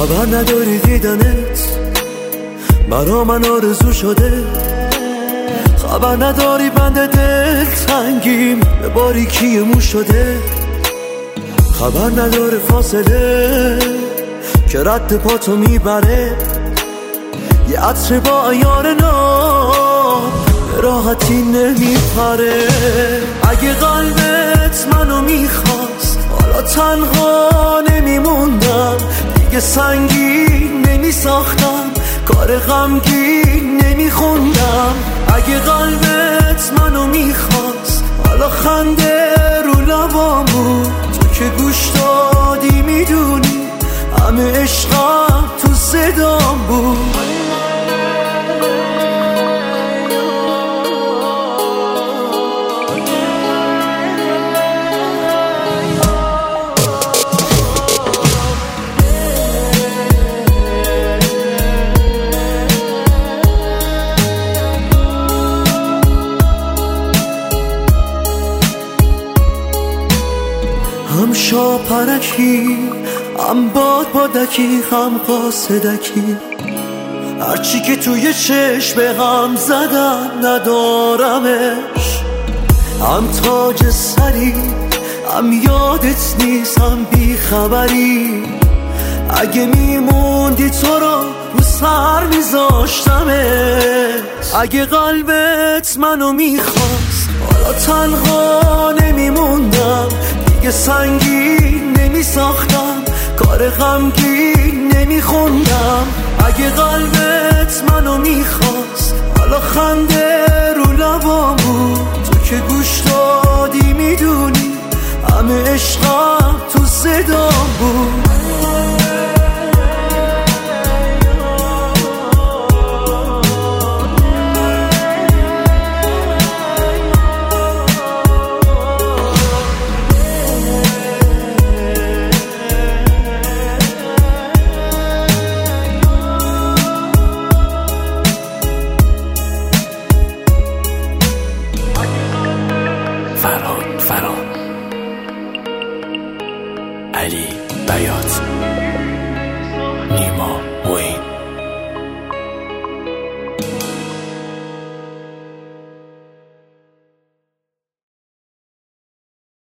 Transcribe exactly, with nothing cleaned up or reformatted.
خبر نداری دیدنت برا من آرزو شده، خبر نداری بند دل تنگیم به باریکی مو شده، خبر نداره فاصله که رد پاتو میبره، یه عطر با عیار نام به راحتی نمیپره. اگه قلبت منو میخواست حالا تنها نمیموندم، دیگه سنگین نمیساختم، کار غمگین نمیخوندم. اگه قلبت منو میخواست حالا خنده رو لبامو، تو که گوش دادی میدونی همه عشقم تو صدام بود. هم شاپرکی هم باد بادکی هم قاصدکی، هرچی که توی چشم هم زدم ندارمش، هم تاج سری هم یادت نیست هم بیخبری. اگه میموندی تو رو رو سر میذاشتمت، اگه قلبت منو میخواست حالا تنها نمیموندم، دیگه سنگین نمیساختم، کار غمگین نمیخوندم. اگه قلبت منو میخواست حالا خنده رو لبامو، تو که گوش دادی میدونی همه عشقم تو صدام بود. فرهاد فران، علی بیات، نیما موین.